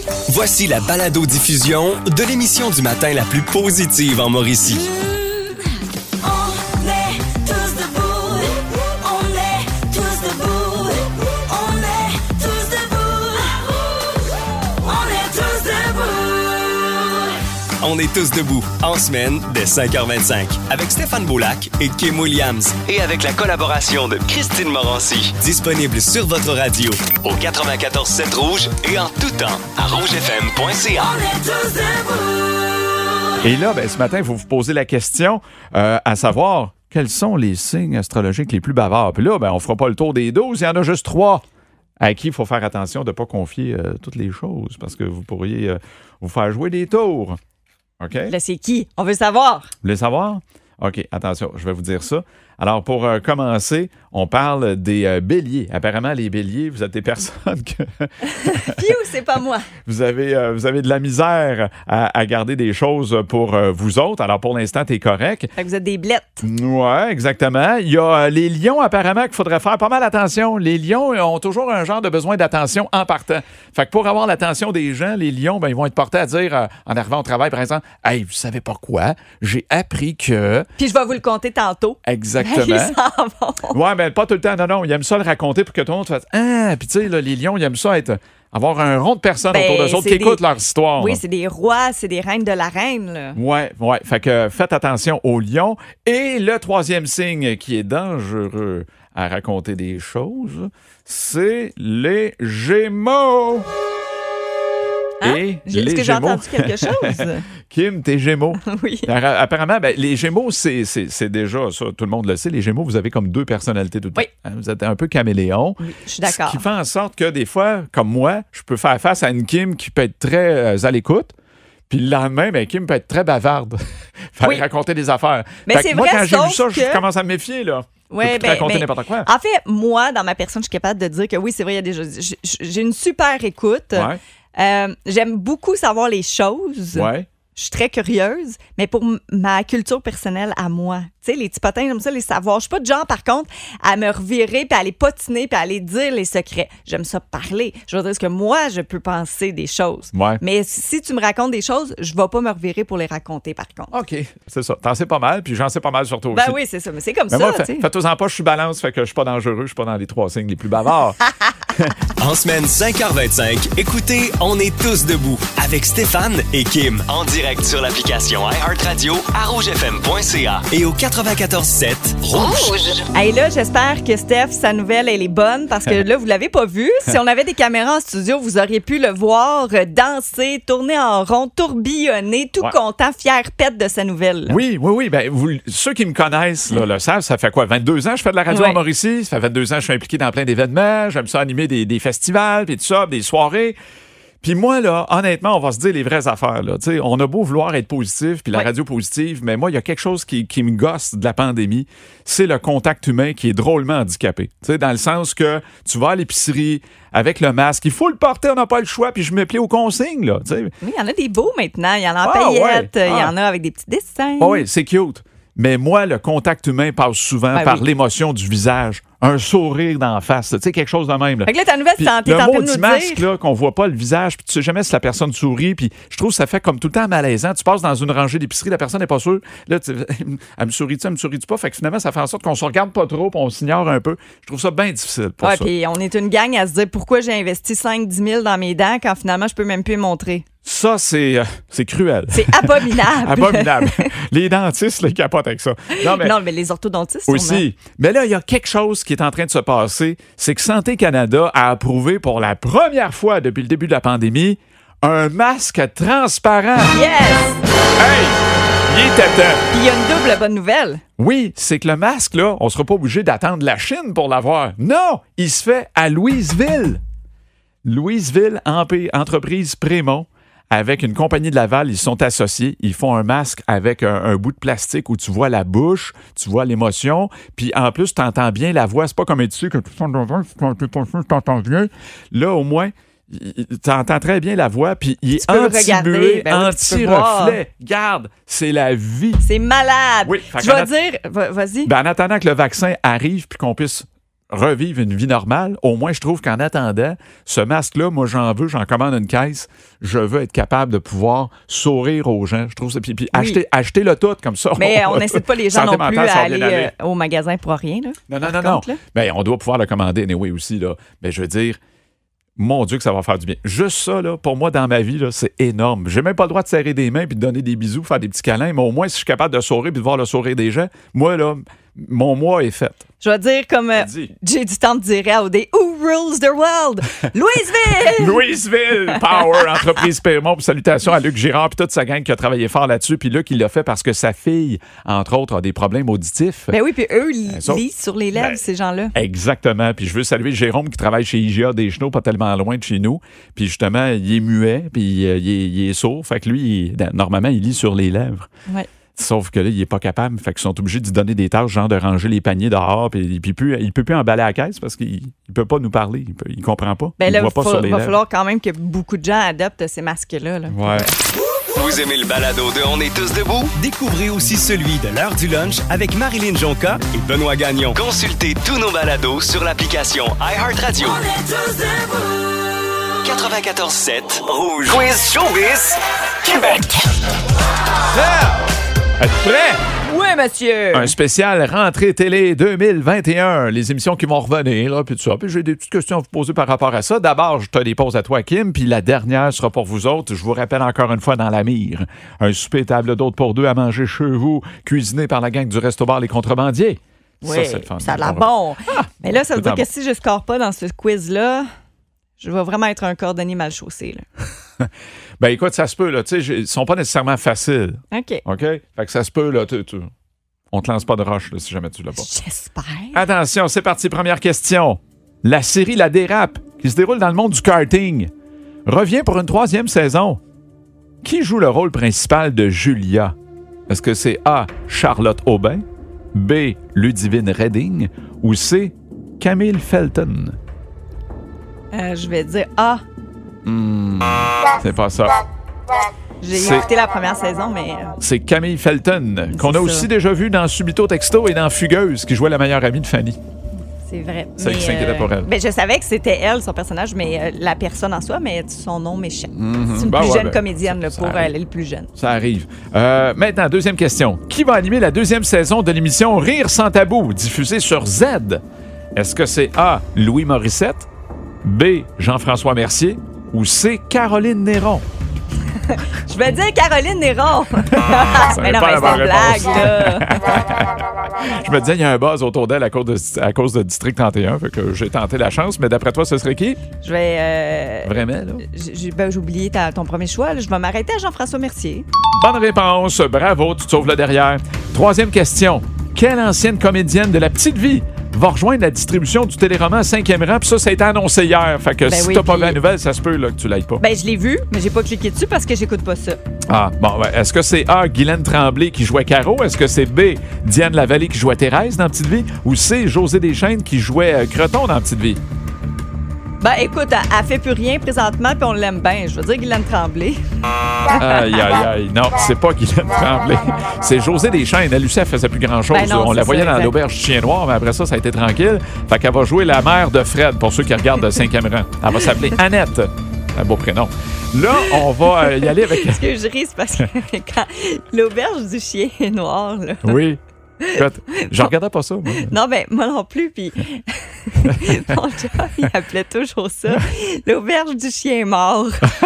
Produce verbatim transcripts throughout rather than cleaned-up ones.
Voici la balado-diffusion de l'émission du matin la plus positive en Mauricie. On est tous debout, en semaine, dès cinq heures vingt-cinq, avec Stéphane Boulac et Kim Williams. Et avec la collaboration de Christine Morancy. Disponible sur votre radio, au quatre-vingt-quatorze sept Rouge et en tout temps, à rouge f m point c a. On est tous debout! Et là, ben, ce matin, il faut vous poser la question, euh, à savoir, quels sont les signes astrologiques les plus bavards? Puis là, ben, on ne fera pas le tour des douze, il y en a juste trois à qui il faut faire attention de ne pas confier euh, toutes les choses, parce que vous pourriez euh, vous faire jouer des tours. OK? Là, c'est qui? On veut savoir. Vous voulez savoir? OK, attention, je vais vous dire ça. Alors, pour euh, commencer, on parle des euh, béliers. Apparemment, les béliers, vous êtes des personnes que... Piou, c'est pas moi. Vous avez, euh, vous avez de la misère à, à garder des choses pour euh, vous autres. Alors, pour l'instant, t'es correct. Fait que vous êtes des blettes. Ouais, exactement. Il y a euh, les lions, apparemment, qu'il faudrait faire pas mal attention. Les lions ont toujours un genre de besoin d'attention en partant. Fait que pour avoir l'attention des gens, les lions, ben, ils vont être portés à dire, euh, en arrivant au travail, par exemple, « Hey, vous savez pas quoi? J'ai appris que... » Puis je vais vous le compter tantôt. Exactement. Ils s'en vont. Ouais, mais pas tout le temps. Non, non. Ils aiment ça le raconter pour que tout le monde fasse « Ah! » Puis tu sais, là, les lions, ils aiment ça être... avoir un rond de personnes ben, autour d'eux autres qui des... écoutent leur histoire. Oui, là. c'est des rois, c'est des reines de la reine. Là. Ouais, ouais. Fait que faites attention aux lions. Et le troisième signe qui est dangereux à raconter des choses, c'est les Gémeaux. Hein? Et Est-ce les que j'ai Gémeaux. entendu quelque chose? Kim, t'es Gémeaux. Oui. Apparemment, ben, les Gémeaux, c'est, c'est, c'est déjà ça, tout le monde le sait. Les Gémeaux, vous avez comme deux personnalités tout le temps. Oui. Vous êtes un peu caméléon. Oui, je suis d'accord. Ce qui fait en sorte que des fois, comme moi, je peux faire face à une Kim qui peut être très euh, à l'écoute. Puis le lendemain, ben, Kim peut être très bavarde. Faire Oui. raconter des affaires. Mais Fait c'est que moi, vrai, quand j'ai vu sauf ça, je que- commence à me méfier, là. Ouais, Je peux ben, raconter ben, n'importe quoi. En fait, moi, dans ma personne, je suis capable de dire que oui, c'est vrai, il y a des choses. J'ai, j'ai une super écoute. Ouais. Euh, j'aime beaucoup savoir les choses. Ouais. Je suis très curieuse, mais pour m- ma culture personnelle à moi, tu sais, les petits potins comme ça, les savoirs. Je suis pas de genre, par contre, à me revirer, puis à aller potiner, puis à aller dire les secrets. J'aime ça parler. Je veux dire ce que moi, je peux penser des choses. Ouais. Mais si tu me racontes des choses, je vais pas me revirer pour les raconter, par contre. OK. C'est ça. T'en sais pas mal, puis j'en sais pas mal sur toi aussi. Ben oui, c'est ça. Mais c'est comme Mais ça, moi, tu sais. fait, faites-en pas, je suis balance, fait que je suis pas dangereux, je suis pas dans les trois signes les plus bavards. En semaine, cinq heures vingt-cinq, écoutez On est tous debout, avec Stéphane et Kim. En direct sur l'application iHeartRadio, à rouge f m point c a et au quatre-vingt-quatorze sept Rouge. Hey, là, j'espère que Steph, sa nouvelle, elle est bonne parce que là, vous l'avez pas vu. Si on avait des caméras en studio, vous auriez pu le voir euh, danser, tourner en rond, tourbillonner, tout Ouais. content, fier pète de sa nouvelle. là. Oui, oui, oui. Ben, vous, ceux qui me connaissent là, le savent, ça fait quoi? vingt-deux ans que je fais de la radio Ouais. en Mauricie. Ça fait vingt-deux ans que je suis impliqué dans plein d'événements. J'aime ça animer des, des festivals, puis tout ça, des soirées. Puis moi, là, honnêtement, on va se dire les vraies affaires. Là. Tu sais, on a beau vouloir être positif, puis la Ouais. radio positive, mais moi, il y a quelque chose qui, qui me gosse de la pandémie, c'est le contact humain qui est drôlement handicapé. Tu sais, dans le sens que tu vas à l'épicerie avec le masque, il faut le porter, on n'a pas le choix, puis je me plie aux consignes. Là, tu sais. Oui, il y en a des beaux maintenant. Il y en a en Ah, paillettes, ouais. il y Ah. en a avec des petits dessins. Ah oui, c'est cute. Mais moi, le contact humain passe souvent Ben par oui. l'émotion du visage. Un sourire d'en face. Tu sais, quelque chose de même. Là. Fait que là, ta nouvelle, Puis t'es en t'es le en train de maudit nous masque, dire... là, qu'on voit pas le visage, puis tu sais jamais si la personne sourit, puis je trouve que ça fait comme tout le temps malaisant. Tu passes dans une rangée d'épicerie, la personne n'est pas sûre. Là, tu... elle me sourit-tu, elle me sourit-tu pas? Fait que finalement, ça fait en sorte qu'on se regarde pas trop, puis on s'ignore un peu. Je trouve ça bien difficile pour Ouais, ça. puis on est une gang à se dire pourquoi j'ai investi cinq à dix mille dans mes dents quand finalement, je peux même plus les montrer. Ça, c'est, euh, c'est cruel. C'est abominable. Abominable. Les dentistes, les capotent avec ça. Non, mais... Non, mais les orthodontistes, sûrement. Aussi. Mais là, il y a quelque chose qui est en train de se passer. C'est que Santé Canada a approuvé pour la première fois depuis le début de la pandémie un masque transparent. Yes! Hey! Il était temps. Puis il y a une double bonne nouvelle. Oui, c'est que le masque, là, on sera pas obligé d'attendre la Chine pour l'avoir. Non! Il se fait à Louisville. Louisville, Empire- entreprise Prémont. Avec une compagnie de Laval, ils sont associés. Ils font un masque avec un, un bout de plastique où tu vois la bouche, tu vois l'émotion, puis en plus, tu entends bien la voix. C'est pas comme tu sais que tu t'entends bien. Là, au moins, tu entends très bien la voix, puis il est Tu peux le regarder. anti-buée, Ben oui, tu peux voir. anti-reflet. Garde, c'est la vie. C'est malade. Oui, fait Je qu'en vais att- dire... va- Vas-y. Ben, en attendant que le vaccin arrive puis qu'on puisse revivre une vie normale, au moins je trouve qu'en attendant, ce masque-là, moi j'en veux, j'en commande une caisse, je veux être capable de pouvoir sourire aux gens. Je trouve ça. Puis, puis oui. acheter, achetez-le tout comme ça. Mais on n'incite pas les gens non plus à aller euh, au magasin pour rien. Là, non, non, non, contre, non. Ben, on doit pouvoir le commander, anyway, aussi. Là. Mais je veux dire, mon Dieu que ça va faire du bien. Juste ça, là, pour moi, dans ma vie, là, c'est énorme. J'ai même pas le droit de serrer des mains puis de donner des bisous, faire des petits câlins, mais au moins, si je suis capable de sourire puis de voir le sourire des gens, moi, là, mon mois est fait. Je vais dire comme euh, j'ai du temps de dire à O D, Who rules the world? Louisville! Louisville! Power, entreprise Permont. Puis salutations à Luc Girard puis toute sa gang qui a travaillé fort là-dessus. Puis Luc, il l'a fait parce que sa fille, entre autres, a des problèmes auditifs. Ben oui, puis eux, ils lisent so, sur les lèvres, ben, ces gens-là. Exactement. Puis je veux saluer Jérôme qui travaille chez I G A des Chenaux, pas tellement loin de chez nous. Puis justement, il est muet, puis euh, il, est, il est sourd. Fait que lui, il, normalement, il lit sur les lèvres. Oui. Sauf que là, il n'est pas capable. Fait qu'ils sont obligés de lui donner des tâches, genre de ranger les paniers dehors. Puis il ne peut, peut plus emballer à la caisse parce qu'il ne peut pas nous parler. Il ne comprend pas. Ben il là, voit pas faut, sur les va lèvres. falloir quand même que beaucoup de gens adoptent ces masques-là. Là. Ouais. Vous aimez le balado de On est tous debout? Découvrez aussi celui de l'heure du lunch avec Marilyn Jonca et Benoît Gagnon. Consultez tous nos balados sur l'application iHeartRadio. On est tous debout! quatre-vingt-quatorze sept Rouge. Quiz Showbiz Québec. Yeah! Êtes-vous prêts? Oui, monsieur! Un spécial rentrée télé deux mille vingt et un. Les émissions qui vont revenir, là, puis tout ça. Puis j'ai des petites questions à vous poser par rapport à ça. D'abord, je te les pose à toi, Kim, puis la dernière sera pour vous autres. Je vous rappelle encore une fois dans la mire. Un souper table d'hôtes pour deux à manger chez vous, cuisiné par la gang du Resto-Bar Les Contrebandiers. Oui, ça, c'est le fun. Ça a l'air bon. Ah, mais là, ça veut dire que bon. Si je score pas dans ce quiz-là, je vais vraiment être un cordonnier mal chaussé, là. Ben écoute, ça se peut, là. Tu sais, ils sont pas nécessairement faciles. OK. OK? Fait que ça se peut, là. Tu, tu, on te lance pas de roche, là, si jamais tu l'as pas. J'espère. Attention, c'est parti. Première question. La série La Dérape, qui se déroule dans le monde du karting, revient pour une troisième saison. Qui joue le rôle principal de Julia? Est-ce que c'est A. Charlotte Aubin, B. Ludivine Redding ou C. Camille Felton? Euh, je vais dire A. Mmh, c'est pas ça. J'ai c'est... écouté la première saison, mais... C'est Camille Felton, c'est qu'on a ça. Aussi déjà vu dans Subito Texto et dans Fugueuse, qui jouait la meilleure amie de Fanny. C'est vrai. C'est qui s'inquiétait euh, pour elle. Ben, je savais que c'était elle, son personnage, mais euh, la personne en soi, mais son nom m'échappe. Mm-hmm. C'est une ben plus ouais, jeune ben, comédienne là, pour elle, elle est plus jeune. Ça arrive. Euh, maintenant, deuxième question. Qui va animer la deuxième saison de l'émission Rire sans tabou, diffusée sur Z? Est-ce que c'est A. Louis Morissette, B. Jean-François Mercier ou C. Caroline Néron? Je vais dire Caroline Néron. Mais non, mais c'est une blague, là. Je me disais, il y a un buzz autour d'elle à cause de, à cause de District trente et un, fait que j'ai tenté la chance, mais d'après toi, ce serait qui? Je vais... Euh... Vraiment, là? J'ai, ben, j'ai oublié ta, ton premier choix. Là. Je vais m'arrêter à Jean-François Mercier. Bonne réponse. Bravo, tu te sauves le derrière. Troisième question. Quelle ancienne comédienne de La Petite Vie va rejoindre la distribution du téléroman cinquième rang? Puis ça, ça a été annoncé hier. Fait que ben si oui, t'as pas vu la nouvelle, ça se peut là, que tu l'ailles pas. Ben, je l'ai vu, mais j'ai pas cliqué dessus parce que j'écoute pas ça. Ah, bon, ben, est-ce que c'est A, Guylaine Tremblay qui jouait Caro? Est-ce que c'est B, Diane Lavallée qui jouait Thérèse dans Petite Vie? Ou C, José Deschênes qui jouait euh, Creton dans Petite Vie? Ben, écoute, elle, elle fait plus rien présentement, puis on l'aime bien. Je veux dire Guylaine Tremblay. Aïe, aïe, aïe. Non, c'est pas Guylaine Tremblay. C'est José Deschênes. Elle aussi, elle faisait plus grand-chose. Ben non, on la voyait ça, dans exact. L'auberge du Chien Noir, mais après ça, ça a été tranquille. Fait qu'elle va jouer la mère de Fred, pour ceux qui regardent le cinquième rang. Elle va s'appeler Annette. Un beau prénom. Là, on va y aller avec... Ce que je ris, c'est parce que quand l'auberge du Chien Noir, là... Oui. Écoute, je regardais pas ça, moi. Non, ben, moi non plus, puis mon chum, il appelait toujours ça l'auberge du chien mort.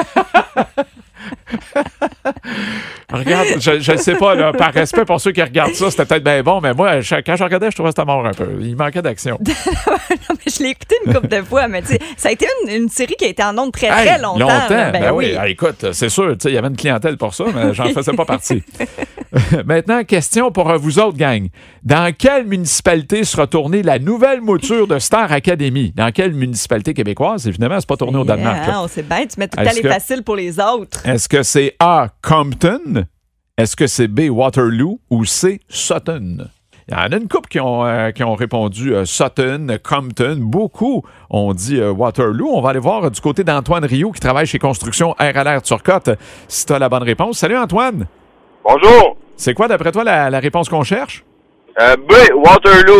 Regarde, je ne sais pas, là, par respect pour ceux qui regardent ça, c'était peut-être bien bon, mais moi, je, quand je regardais, je trouvais que c'était mort un peu. Il manquait d'action. Non, mais je l'ai écouté une couple de fois, mais tu sais, ça a été une, une série qui a été en ondes très, hey, très longtemps. Longtemps, ben, ben oui. oui. Ah, écoute, c'est sûr, il y avait une clientèle pour ça, mais j'en faisais pas partie. Maintenant, question pour vous autres, gang. Dans quelle municipalité sera tournée la nouvelle mouture de Star Academy? Dans quelle municipalité québécoise? Évidemment, c'est pas tourné au Danemark. Ah, c'est bête, tu mets tout le temps les faciles pour les autres. Est-ce que c'est A, Compton? Est-ce que c'est B, Waterloo? Ou C, Sutton? Il y en a une couple qui ont, euh, qui ont répondu euh, Sutton, Compton. Beaucoup ont dit euh, Waterloo. On va aller voir euh, du côté d'Antoine Rioux qui travaille chez Construction R L R Turcotte si tu as la bonne réponse. Salut Antoine. Bonjour. C'est quoi d'après toi la, la réponse qu'on cherche? Euh, B, Waterloo.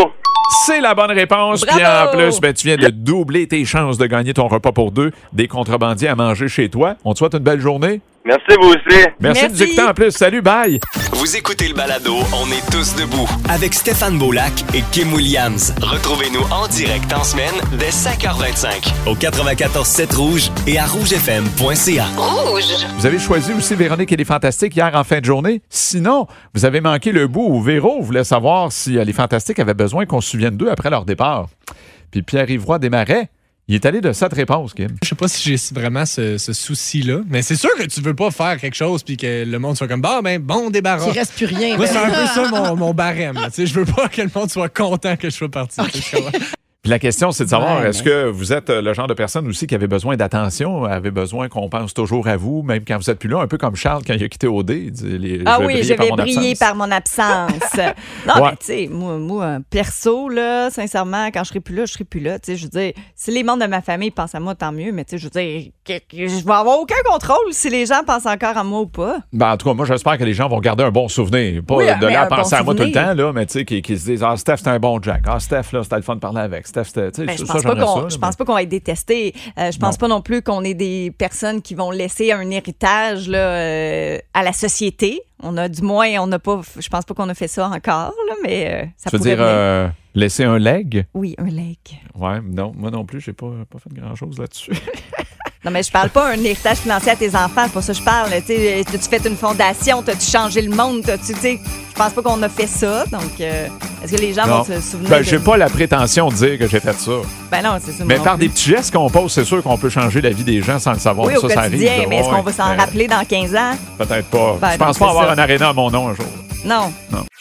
C'est la bonne réponse. Bravo! Puis en plus, ben, tu viens de doubler tes chances de gagner ton repas pour deux, des contrebandiers à manger chez toi. On te souhaite une belle journée. Merci, vous aussi. Merci, Merci. de nous écouter en plus. Salut, bye. Vous écoutez le balado On est tous debout avec Stéphane Beaulac et Kim Williams. Retrouvez-nous en direct en semaine dès cinq heures vingt-cinq au quatre-vingt-quatorze sept Rouge et à rouge f m point c a. Vous avez choisi aussi Véronique et les Fantastiques hier en fin de journée. Sinon, vous avez manqué le bout où Véro voulait savoir si euh, les Fantastiques avaient besoin qu'on se souvienne d'eux après leur départ. Puis Pierre-Yves Roy Desmarais, il est allé de cette réponse, Kim. Je sais pas si j'ai vraiment ce, ce souci-là, mais c'est sûr que tu veux pas faire quelque chose puis que le monde soit comme bah ben bon débarras. Il reste plus rien. Moi, ben. c'est un peu ça mon, mon barème. Là. Tu sais, je veux pas que le monde soit content que je sois parti. Tu comprends? Puis la question, c'est de savoir, Ouais, est-ce que vous êtes le genre de personne aussi qui avait besoin d'attention, avait besoin qu'on pense toujours à vous, même quand vous êtes plus là, un peu comme Charles quand il a quitté O D. Il dit, les, Ah je vais oui, briller je vais mon briller absence. par mon absence. Non, Ouais. mais tu sais, moi, moi, perso, là, sincèrement, quand je serai plus là, je serai plus là. Tu sais, je veux dire, si les membres de ma famille pensent à moi, tant mieux, mais tu sais, je veux dire, que, que je vais avoir aucun contrôle si les gens pensent encore à moi ou pas. Ben, en tout cas, moi, j'espère que les gens vont garder un bon souvenir. Pas Oui, de mais là à un bon penser à moi tout le souvenir. temps, là, mais tu sais, qui, qui se disent, ah, Steph, c'est un bon Jack. Ah, Steph, là, c'était le fun de parler avec. Steph, c'était. tu sais, Ben, je ça, pense ça, pas j'aimerais qu'on, ça, je là, pense pas qu'on va être détesté. Euh, je pense Non. pas non plus qu'on est des personnes qui vont laisser un héritage là, euh, à la société. On a du moins, on n'a pas, je pense pas qu'on a fait ça encore, là, mais euh, ça Tu veux pourrait dire venir. euh, laisser un leg? Oui, un leg. Ouais, non, moi non plus, j'ai pas, pas fait grand-chose là-dessus. Non, mais je parle pas un héritage financier à tes enfants, c'est pas ça que je parle. Tu sais, t'as-tu fait une fondation, t'as-tu changé le monde, t'as-tu, tu sais, je pense pas qu'on a fait ça. Donc, euh, est-ce que les gens Non. vont se souvenir Ben, de... j'ai pas la prétention de dire que j'ai fait ça. Ben non, c'est ça. Mais moi par non des plus. petits gestes qu'on pose, c'est sûr qu'on peut changer la vie des gens sans le savoir. Oui, ça, au ça quotidien, arrive. mais est-ce Ouais, qu'on va s'en mais rappeler dans quinze ans? Peut-être pas. Ben, je pense non, pas c'est avoir ça. un aréna à mon nom un jour. Non.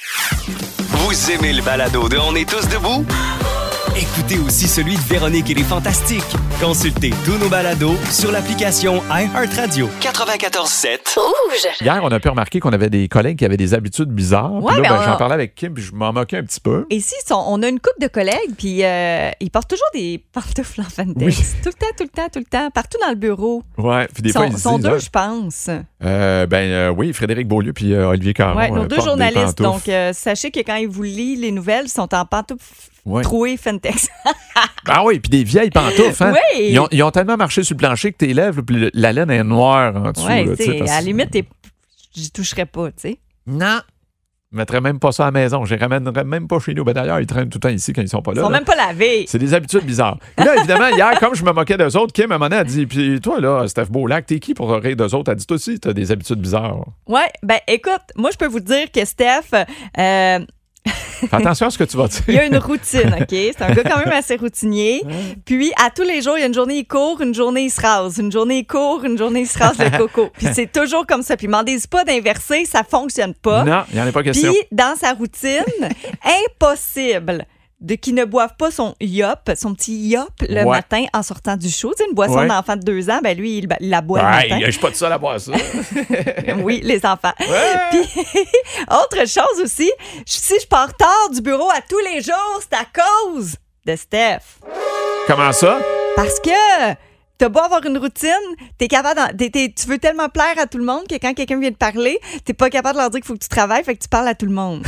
Vous aimez le balado de On est tous debout? Écoutez aussi celui de Véronique et les Fantastiques. Consultez tous nos balados sur l'application iHeartRadio. quatre-vingt-quatorze sept. Hier, on a pu remarquer qu'on avait des collègues qui avaient des habitudes bizarres. Ouais, Puis là, ben, ben, on j'en a- parlais avec Kim, puis je m'en moquais un petit peu. Et ici, sont- on a une couple de collègues, puis euh, ils portent toujours des pantoufles en Fantex. Oui. Tout le temps, tout le temps, tout le temps, partout dans le bureau. Ouais, puis des Ils fois, sont, ils se sont disent, deux, ah, je pense. euh, ben euh, oui, Frédéric Beaulieu puis euh, Olivier Caron. Ouais, nos euh, deux portent des journalistes. pantoufles. Donc, euh, sachez que quand ils vous lisent les nouvelles, ils sont en pantoufles Ouais. trouées Fantex. Ah oui, puis des vieilles pantoufles. Hein? Oui. Ils, ont, ils ont tellement marché sur le plancher que tes lèvres, puis le- la laine est noire en dessous. Ouais, là, tu tu sais, sais, parce- à la limite, t'es- j'y toucherais pas, tu sais. Non. Je mettrais même pas ça à la maison. Je les ramènerais même pas chez nous. Ben, d'ailleurs, ils traînent tout le temps ici quand ils sont pas là. Ils sont là. même pas lavés. C'est des habitudes bizarres. Et là, évidemment, hier, comme je me moquais d'eux autres, Kim, à un moment donné, a dit, puis toi, là, Steph Beaulac, t'es qui pour rire d'eux autres? Elle dit, toi aussi, t'as des habitudes bizarres. Ouais, ben écoute, moi, je peux vous dire que Steph, euh, Fais attention à ce que tu vas dire. il y a une routine, OK? C'est un gars quand même assez routinier. Puis, à tous les jours, il y a une journée, il court, une journée, il se rase. Une journée, il court, une journée, il se rase le coco. Puis, c'est toujours comme ça. Puis, demandez pas d'inverser, ça fonctionne pas. Non, il n'y en a pas question. Puis, dans sa routine, impossible de qu'il ne boive pas son yop, son petit yop, le Ouais. matin en sortant du show. Tu sais, une boisson Ouais. d'enfant de deux ans, ben lui, il, il la boit Ouais, le matin. je suis pas de seul à boire ça. Oui, les enfants. Ouais. Puis, autre chose aussi, si je pars tard du bureau à tous les jours, c'est à cause de Steph. Comment ça? Parce que t'as beau avoir une routine, t'es capable d'en- t'es- t'es- tu veux tellement plaire à tout le monde que quand quelqu'un vient te parler, t'es pas capable de leur dire qu'il faut que tu travailles, fait que tu parles à tout le monde.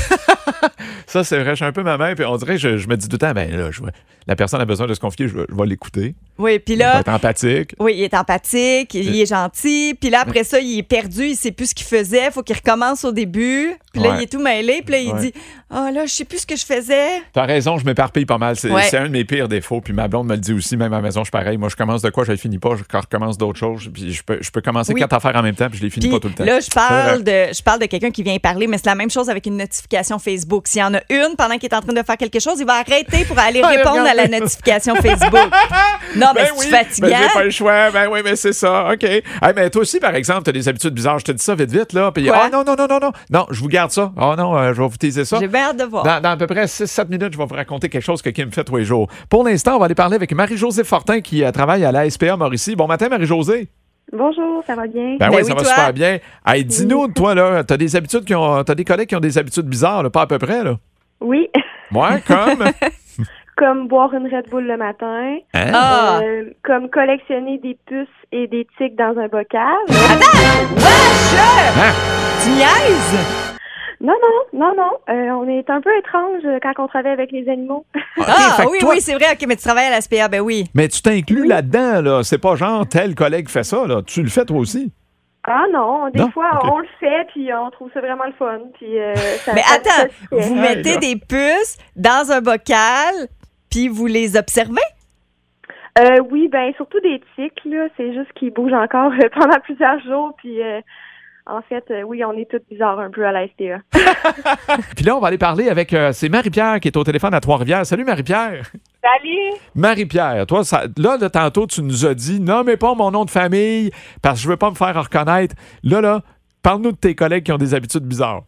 Ça, c'est vrai, je suis un peu ma mère, puis on dirait, je, je me dis tout le temps, ben là, je, vais- la personne a besoin de se confier, je, vais- je vais l'écouter. Oui, puis Je vais là, être empathique. oui, il est empathique, il est gentil, puis là, après ça, il est perdu, il sait plus ce qu'il faisait, faut qu'il recommence au début, puis là, Ouais. il est tout mêlé, puis là, il Ouais. dit « Ah, là, je sais plus ce que je faisais. » T'as raison, je m'éparpille pas mal. C'est Ouais. c'est un de mes pires défauts. Puis ma blonde me le dit aussi, même à la maison, je suis pareil. Moi, je commence de quoi, je ne finis pas. Je recommence d'autres choses. Puis je peux, je peux commencer Oui. quatre affaires en même temps, puis je les finis Puis pas tout le temps. là, je C'est parle de, je parle de quelqu'un qui vient parler, mais c'est la même chose avec une notification Facebook. S'il y en a une pendant qu'il est en train de faire quelque chose, il va arrêter pour aller Allez, répondre à la regardez. notification Facebook. Non, mais Ben c'est oui, fatigant. ben j'ai pas le choix. Ben oui, mais c'est ça. OK. Hey, mais toi aussi, par exemple, t'as des habitudes bizarres. Je te dis ça vite, vite, là. Puis, Quoi? ah non, non, non, non, non. Non, je vous garde ça. Ah non, euh, je vais vous teaser ça. J'ai bien hâte de voir. Dans, dans à peu près six sept minutes, je vais vous raconter quelque chose que Kim fait tous les jours. Pour l'instant, on va aller parler avec Marie-Josée Fortin qui euh, travaille à la S P A Mauricie. Bon matin, Marie-Josée. Bonjour, ça va bien? Ben, Ben oui, oui, ça va toi? super bien. Hey, dis-nous, toi, là, t'as des habitudes qui ont. T'as des collègues qui ont des habitudes bizarres, là, pas à peu près, là. Oui, Ouais, comme. comme boire une Red Bull le matin, Hein? Ah! euh, comme collectionner des puces et des tiques dans un bocal. Vache! Hein? Tu niaises? Non, non, non, non. Euh, on est un peu étrange quand on travaille avec les animaux. OK, Ah, fait que oui, toi- oui, c'est vrai. OK, mais tu travailles à la S P A, ben oui. Mais tu t'inclus là-dedans, là. C'est pas genre tel collègue fait ça, là. Tu le fais toi aussi. Ah non, des Non? fois, Ok. on le fait, puis on trouve ça vraiment le fun. Puis, euh, ça, Mais ça- attends, ça se fait. vous Hey, mettez là. des puces dans un bocal, puis vous les observez? Euh, oui, ben surtout des tiques, là. C'est juste qu'ils bougent encore euh, pendant plusieurs jours, puis... Euh, en fait, euh, oui, on est tous bizarres un peu à la S P A. Puis là, on va aller parler avec... euh, c'est Marie-Pierre qui est au téléphone à Trois-Rivières. Salut, Marie-Pierre. Salut! Marie-Pierre, toi, ça, là, là, tantôt, tu nous as dit, nommez pas mon nom de famille parce que je veux pas me faire reconnaître. Là, là, parle-nous de tes collègues qui ont des habitudes bizarres.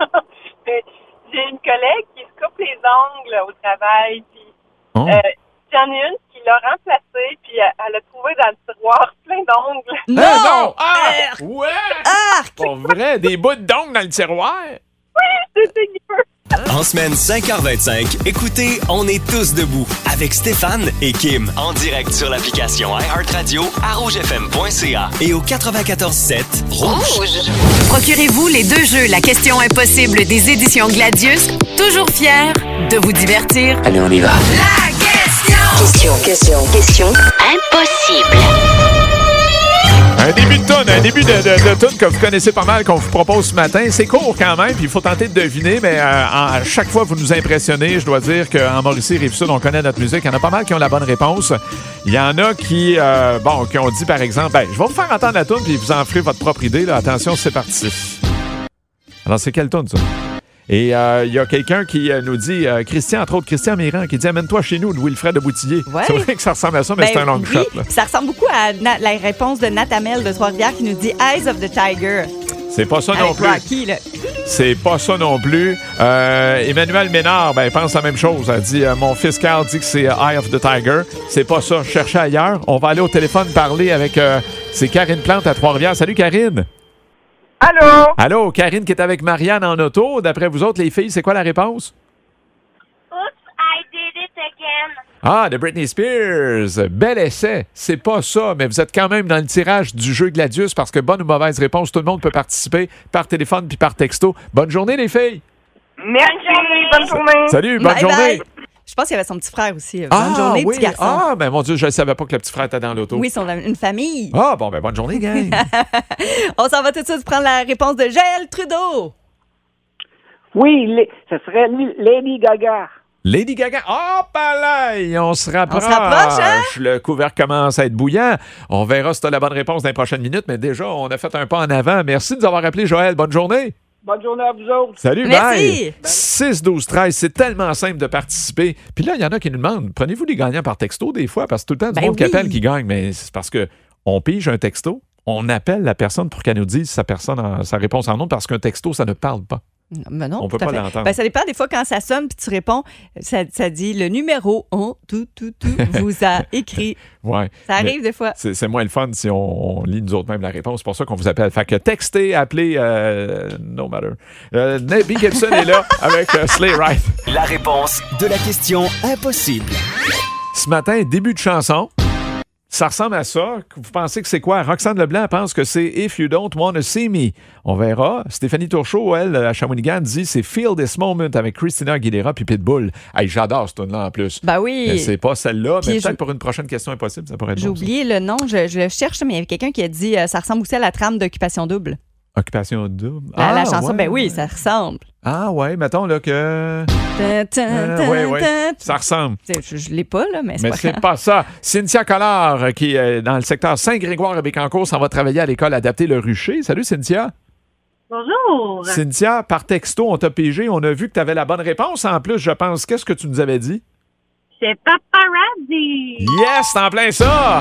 J'ai une collègue qui se coupe les ongles au travail, puis Oh. euh, j'en ai une qui l'a remplacée, puis elle, elle a trouvé dans le tiroir plein d'ongles. Non! Ah, non! Ah! Arc! Ouais! Arc! Pas vrai, des bouts d'ongles dans le tiroir. C'est dégueu! En semaine cinq heures vingt-cinq, écoutez On est tous debout avec Stéphane et Kim en direct sur l'application iHeartRadio à rouge f m point c a et au quatre-vingt-quatorze sept Rouge. Procurez-vous les deux jeux La question impossible des éditions Gladius, toujours fiers de vous divertir. Allez, on y va. La question! Question, question, question impossible. Un début de tonne, un début de, de, de tune que vous connaissez pas mal qu'on vous propose ce matin. C'est court quand même, puis il faut tenter de deviner, mais euh, en- à chaque fois vous nous impressionnez. Je dois dire qu'en Mauricie, Rive-Sud, on connaît notre musique. Il y en a pas mal qui ont la bonne réponse. Il y en a qui, euh, bon, qui ont dit par exemple, ben, je vais vous faire entendre la tune puis vous en ferez votre propre idée. Là. Attention, c'est parti. Alors, c'est quelle tune ça? Et euh, il y a quelqu'un qui euh, nous dit, euh, Christian, entre autres, Christian Mirand, qui dit amène-toi chez nous de Wilfred de Boutillier. Ouais. C'est vrai que ça ressemble à ça, mais Ben c'est un long oui, shot. Là. ça ressemble beaucoup à Na- la réponse de Nat Hamel de Trois-Rivières qui nous dit Eyes of the Tiger. C'est pas ça non Avec plus. Rocky, là. C'est pas ça non plus. Euh, Emmanuel Ménard, ben, pense la même chose. Elle dit euh, mon fils Carl dit que c'est euh, Eye of the Tiger. C'est pas ça. Cherchez ailleurs. On va aller au téléphone parler avec. Euh, c'est Karine Plante à Trois-Rivières. Salut, Karine. Allô? Allô, Karine qui est avec Marianne en auto. D'après vous autres, les filles, c'est quoi la réponse? Oops, I did it again. Ah, de Britney Spears. Bel essai. C'est pas ça, mais vous êtes quand même dans le tirage du jeu Gladius parce que bonne ou mauvaise réponse, tout le monde peut participer par téléphone puis par texto. Bonne journée, les filles. Merci, bonne journée! Salut, bonne Bye journée. bye. Je pense qu'il y avait son petit frère aussi. Bonne Ah, journée, oui. petit garçon. Ah, ben mon Dieu, je ne savais pas que le petit frère était dans l'auto. Oui, ils sont une famille. Ah, bon, ben bonne journée, gang. On s'en va tout de suite prendre la réponse de Joël Trudeau. Oui, les- ce serait Lady Gaga. Lady Gaga. Oh, palais! On se rapproche. On se rapproche, hein? Le couvercle commence à être bouillant. On verra si tu as la bonne réponse dans les prochaines minutes, mais déjà, on a fait un pas en avant. Merci de nous avoir appelé, Joël. Bonne journée. Bonne journée à vous autres. Salut, Merci. bye. six, douze, treize, c'est tellement simple de participer. Puis là, il y en a qui nous demandent, prenez-vous des gagnants par texto des fois? Parce que tout le temps, du Ben monde qui oui. appelle qui gagne, mais c'est parce que on pige un texto, on appelle la personne pour qu'elle nous dise sa, personne en- sa réponse en nom parce qu'un texto, ça ne parle pas. Non, mais non, On peut tout à pas fait. l'entendre. Ben, ça dépend des fois quand ça sonne puis tu réponds, ça, ça dit le numéro on tout tout tout vous a écrit. Ouais. Ça Mais arrive des fois. C'est, c'est moins le fun si on, on lit nous autres même la réponse. C'est pour ça qu'on vous appelle. Fait que textez, appelez, euh, no matter. Euh, Nabby Gibson est là avec euh, Slay Ride. La réponse de la question impossible. Ce matin, début de chanson. Ça ressemble à ça. Vous pensez que c'est quoi? Roxane Leblanc pense que c'est If You Don't Wanna See Me. On verra. Stéphanie Tourchot, elle, à Shawinigan, dit c'est Feel This Moment avec Christina Aguilera puis Pitbull. Hey, j'adore ce tune-là en plus. Ben oui. Mais c'est pas celle-là, mais Puis peut-être je- pour une prochaine question impossible, ça pourrait être J'ai bon, ça. oublié le nom, je, je le cherche, mais il y avait quelqu'un qui a dit euh, ça ressemble aussi à la trame d'Occupation Double. Occupation double. À la Ah, chanson, ouais, ben oui, ouais. ça ressemble. Ah ouais, mettons là que... Tin, tin, Euh, tin, ouais, ouais. tin. Ça ressemble. C'est- Je, je l'ai pas, là, mais c'est Mais pas c'est grave. pas ça. Cynthia Collard, euh, qui est dans le secteur Saint-Grégoire à Bécancour, s'en va travailler à l'école adaptée Le Rucher. Salut, Cynthia. Bonjour! Cynthia, par texto, on t'a pigé. On a vu que tu avais la bonne réponse en plus, je pense. Qu'est-ce que tu nous avais dit? C'est Paparazzi! Yes, c'est en plein ça!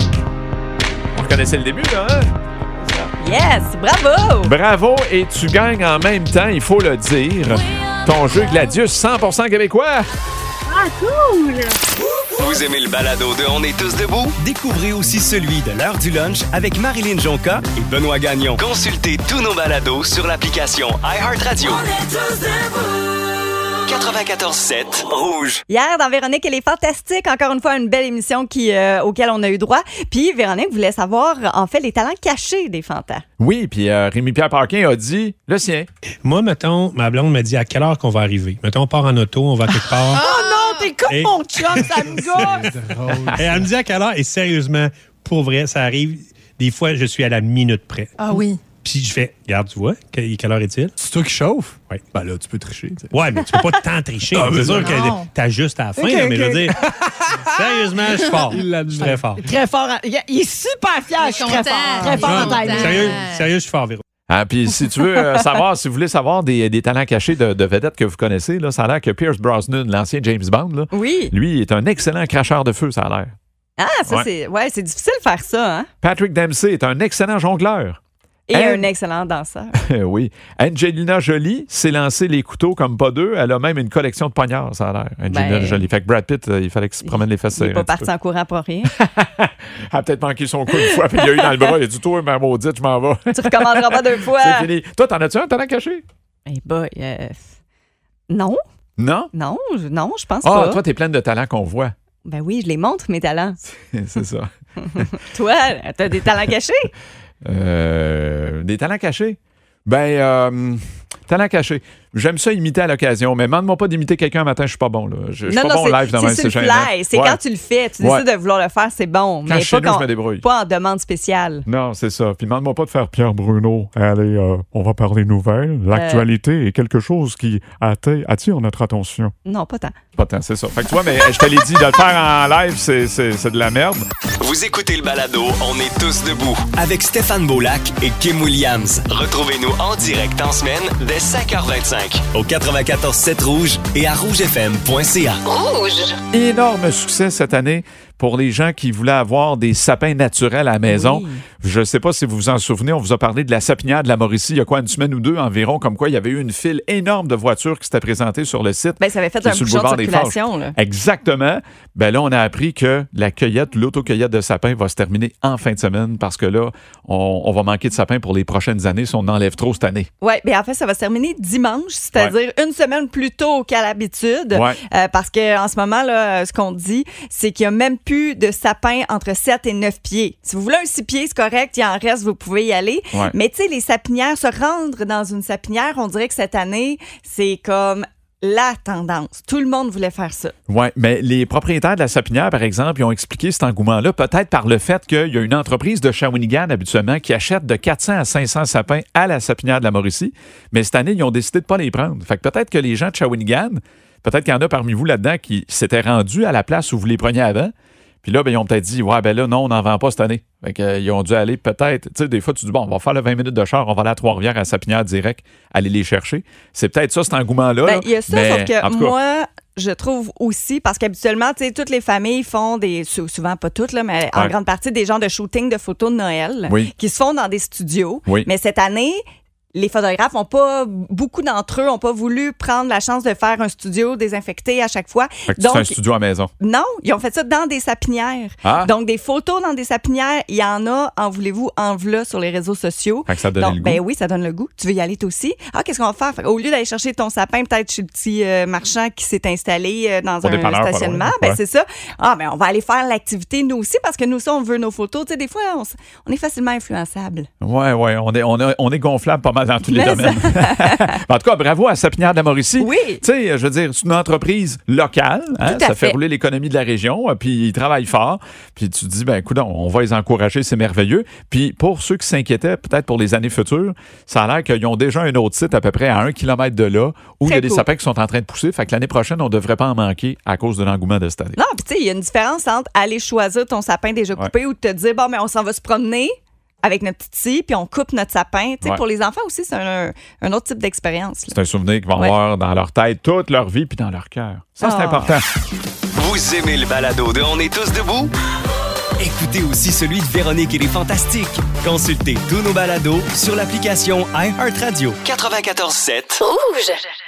On reconnaissait le début, là, hein? Yes, bravo! Bravo, et tu gagnes en même temps, il faut le dire, ton jeu Gladius cent pour cent québécois. Ah, cool! Vous aimez le balado de On est tous debout? Découvrez aussi celui de l'heure du lunch avec Marilyn Jonca et Benoît Gagnon. Consultez tous nos balados sur l'application iHeartRadio. quatre-vingt-quatorze sept Rouge. Hier, dans Véronique, elle est fantastique. Encore une fois, une belle émission qui, euh, auquel on a eu droit. Puis, Véronique voulait savoir, en fait, les talents cachés des fantas. Oui, puis euh, Rémi-Pierre Paquin a dit le sien. Moi, mettons, ma blonde me dit à quelle heure qu'on va arriver. Mettons, on part en auto, on va quelque part. Oh non, t'es comme Et... mon chum, ça me gosse! Et elle me dit à quelle heure, et sérieusement, pour vrai, ça arrive. Des fois, je suis à la minute près. Ah oui. Puis je fais, regarde, tu vois, quelle, quelle heure est-il? C'est toi qui chauffe? Oui. Ben là, tu peux tricher. T'sais. Ouais, mais tu peux pas tant tricher. Ah, c'est sûr non. que t'ajustes à la fin, okay, là, mais okay. je veux dire, sérieusement, je suis fort. Je suis très fort. Très fort. Il est super fier, je suis très fort. Très fort en taille. Sérieux, sérieux, je suis fort, Véro. Ah, puis si tu veux euh, savoir, si vous voulez savoir des, des talents cachés de, de vedettes que vous connaissez, là, ça a l'air que Pierce Brosnan, l'ancien James Bond, là, oui. lui est un excellent cracheur de feu, ça a l'air. Ah, ça, ouais. c'est ouais, c'est difficile de faire ça, hein? Patrick Dempsey est un excellent jongleur. Et And... un excellent danseur. oui. Angelina Jolie s'est lancé les couteaux comme pas deux. Elle a même une collection de poignards, ça a l'air. Angelina ben, Jolie. Fait que Brad Pitt, il fallait qu'il se promène les fesses. Il n'est pas parti en courant pour rien. Elle a peut-être manqué son coup une fois, puis il a eu dans le bras. Il a dit, toi, ma maudite, je m'en vais. Tu recommenceras pas deux fois. C'est fini. Toi, t'en as-tu un talent caché? Eh hey boy, euh... non. Non? Non, je, non, je pense oh, pas. Ah, toi, t'es pleine de talents qu'on voit. Ben oui, je les montre, mes talents. C'est ça. Toi, t'as des talents cachés? Euh, des talents cachés? Ben, euh, talents cachés. J'aime ça imiter à l'occasion, mais demande-moi pas d'imiter quelqu'un un matin, je suis pas bon. Là. Je, je suis non, pas non, bon live dans c'est, même, c'est sur le fly. C'est ouais. quand tu le fais. Tu ouais. décides de vouloir le faire, c'est bon. Quand mais je suis pas, chez nous, quand, je me débrouille. pas en demande spéciale. Non, c'est ça. Puis demande-moi pas de faire Pierre Bruno. Allez, euh, on va parler nouvelles. L'actualité euh... est quelque chose qui attire, attire notre attention. Non, pas tant. Pas tant, c'est ça. Fait que tu vois, mais je te l'ai dit, de le faire en live, c'est, c'est, c'est de la merde. Vous écoutez le balado On est tous debout avec Stéphane Beaulac et Kim Williams. Retrouvez-nous en direct en semaine dès cinq heures vingt-cinq au quatre-vingt-quatorze sept Rouge et à rouge f m point c a. Rouge. Énorme succès cette année pour les gens qui voulaient avoir des sapins naturels à la maison. Oui. Je ne sais pas si vous vous en souvenez, on vous a parlé de la sapinière de la Mauricie il y a quoi, une semaine ou deux environ, comme quoi il y avait eu une file énorme de voitures qui s'étaient présentées sur le site. Ben, ça avait fait un bouchon de circulation. Là. Exactement. Ben là, on a appris que la cueillette, l'autocueillette de sapins va se terminer en fin de semaine parce que là, on, on va manquer de sapins pour les prochaines années si on enlève trop cette année. Oui, bien en fait, ça va se terminer dimanche, c'est-à-dire ouais. une semaine plus tôt qu'à l'habitude. Ouais. Euh, parce qu'en ce moment, là, ce qu'on dit, c'est qu'il n'y a même plus de sapins entre sept et neuf pieds. Si vous voulez un six pieds, c'est correct, il en reste, vous pouvez y aller. Ouais. Mais tu sais, les sapinières, se rendre dans une sapinière, on dirait que cette année, c'est comme la tendance. Tout le monde voulait faire ça. Oui, mais les propriétaires de la sapinière, par exemple, ils ont expliqué cet engouement-là, peut-être par le fait qu'il y a une entreprise de Shawinigan, habituellement, qui achète de quatre cents à cinq cents sapins à la sapinière de la Mauricie, mais cette année, ils ont décidé de ne pas les prendre. Fait que peut-être que les gens de Shawinigan, peut-être qu'il y en a parmi vous là-dedans qui s'étaient rendus à la place où vous les preniez avant. Puis là, ben, ils ont peut-être dit, ouais, ben là, non, on n'en vend pas cette année. Fait que, euh, ils ont dû aller peut-être, tu sais, des fois, tu dis, bon, on va faire le vingt minutes de char, on va aller à Trois-Rivières, à Sapinière direct, aller les chercher. C'est peut-être ça, cet engouement-là. Ben, il y a ça, mais, sauf que en tout cas, moi, je trouve aussi, parce qu'habituellement, tu sais, toutes les familles font des, souvent pas toutes, là, mais en ouais. grande partie, des genres de shooting de photos de Noël oui. qui se font dans des studios. Oui. Mais cette année, les photographes ont pas, beaucoup d'entre eux n'ont pas voulu prendre la chance de faire un studio désinfecté à chaque fois. Fait que Donc, tu fais un studio à la maison. Non, ils ont fait ça dans des sapinières. Ah. Donc, des photos dans des sapinières, il y en a, en voulez-vous, en v'là sur les réseaux sociaux. Fait que ça donne Donc, le goût. ben oui, ça donne le goût. Tu veux y aller toi aussi? Ah, qu'est-ce qu'on va faire? Fait qu'au lieu d'aller chercher ton sapin, peut-être chez le petit euh, marchand qui s'est installé euh, dans Au un dépanneur, stationnement, loin. ben Ouais. c'est ça. Ah, ben on va aller faire l'activité nous aussi parce que nous aussi, on veut nos photos. Tu sais, des fois, on, s- on est facilement influençable. Oui, oui, on est, on, a- on est gonflable pas mal dans tous les Mais domaines. En tout cas, bravo à Sapinière de la Mauricie. Oui. Tu sais, je veux dire, c'est une entreprise locale. Hein, Tout à ça fait fait. rouler l'économie de la région. euh, Puis ils travaillent fort. Puis tu te dis, ben, écoute, on va les encourager, c'est merveilleux. Puis pour ceux qui s'inquiétaient, peut-être pour les années futures, ça a l'air qu'ils ont déjà un autre site à peu près à un kilomètre de là où il y a Très des cool. sapins qui sont en train de pousser. Fait que l'année prochaine, on ne devrait pas en manquer à cause de l'engouement de cette année. Non, puis tu sais, il y a une différence entre aller choisir ton sapin déjà coupé ou te dire, bon, mais on s'en va se promener avec notre petite scie, puis on coupe notre sapin. Tu sais, Ouais. pour les enfants aussi, c'est un, un autre type d'expérience. là. C'est un souvenir qu'ils vont Ouais. avoir dans leur tête toute leur vie puis dans leur cœur. Ça, c'est Ah. important. Vous aimez le balado de On est tous debout? Écoutez aussi celui de Véronique et les Fantastiques. Consultez tous nos balados sur l'application iHeartRadio. quatre-vingt-quatorze sept Rouge.